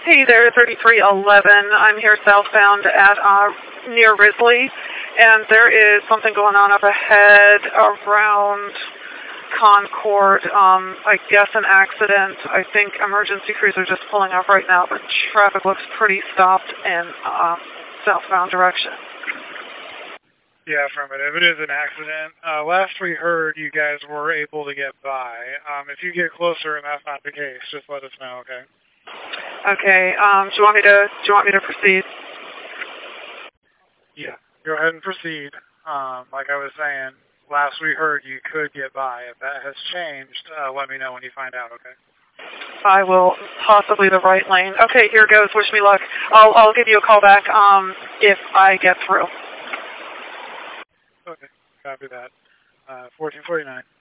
Hey there, 3311. I'm here southbound at near Risley, and there is something going on up ahead around Concord. I guess an accident. I think emergency crews are just pulling up right now, but traffic looks pretty stopped in southbound direction. Yeah, affirmative. It is an accident. Last we heard, you guys were able to get by. If you get closer and that's not the case, just let us know, okay? Okay. Do you want me to proceed? Yeah. Go ahead and proceed. Like I was saying, last we heard, you could get by. If that has changed, let me know when you find out, okay? I will possibly the right lane. Okay, here goes. Wish me luck. I'll give you a call back if I get through. Okay, copy that. 1449.